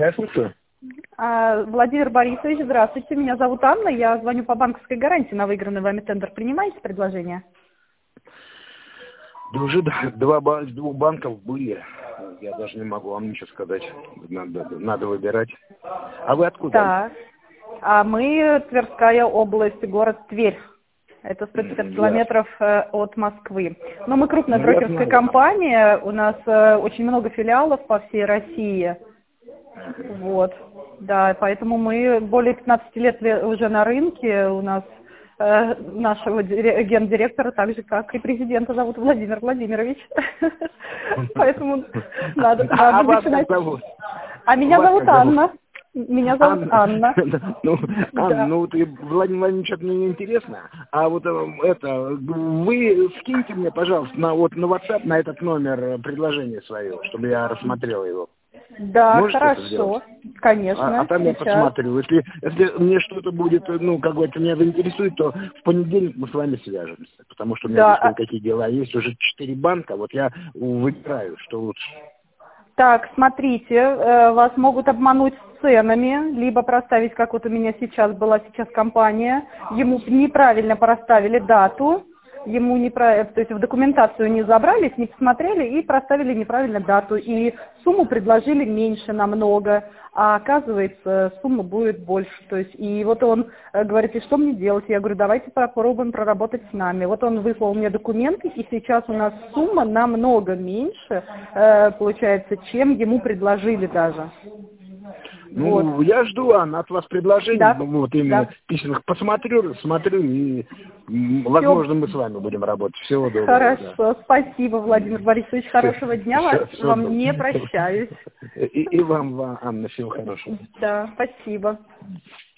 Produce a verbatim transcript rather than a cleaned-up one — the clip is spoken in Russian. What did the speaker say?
Я слушаю. А, Владимир Борисович, здравствуйте. Меня зовут Анна. Я звоню по банковской гарантии на выигранный вами тендер. Принимаете предложение? Да уже два, ба- двух банков были. Я даже не могу вам ничего сказать. Надо, надо выбирать. А вы откуда? Так. А мы Тверская область, город Тверь. Это сто пятьдесят Я- километров э, от Москвы. Но мы крупная Ну, я брокерская знаю. компания. У нас э, очень много филиалов по всей России. Вот. Да, поэтому мы более пятнадцати лет ле- уже на рынке. У нас э, нашего дире- гендиректора, так же, как и президента, зовут Владимир Владимирович. Поэтому надо А надо вас как начинать. зовут? А меня Вас зовут как зовут? Анна. Меня зовут Анна. Ну, Анна, Да. ну ты, Владимир Владимирович, это мне не интересно. А вот э, это, вы скиньте мне, пожалуйста, на вот на WhatsApp на этот номер э, предложение свое, чтобы я рассмотрел его. Да, Можете это хорошо. сделать? Конечно. А, а там я Сейчас. посмотрю. Если, если мне что-то будет, ну, как бы это меня заинтересует, то в понедельник мы с вами свяжемся. Потому что у меня Да. здесь кое-какие дела есть. Уже четыре банка, вот я выбираю, что лучше. Так, смотрите, э, вас могут обмануть с ценами, либо проставить, как вот у меня сейчас была сейчас компания, ему неправильно проставили дату, ему неправильно, то есть в документацию не забрались, не посмотрели и проставили неправильно дату, и сумму предложили меньше намного, а оказывается сумма будет больше, то есть и вот он э, говорит, и что мне делать? Я говорю, давайте попробуем проработать с нами. Вот он выслал мне документы, и сейчас у нас сумма намного меньше, э, получается, чем ему предложили даже. Ну, Вот. я жду, Анна, от вас предложений, Да, ну, вот именно да. письменных. Посмотрю, смотрю, и, м, возможно, мы с вами будем работать. Всего доброго. Хорошо, Да. спасибо, Владимир Борисович, хорошего дня, Всё- вас- всё вам доброго. не прощаюсь. И, и вам, Анна, всего хорошего. Да, спасибо.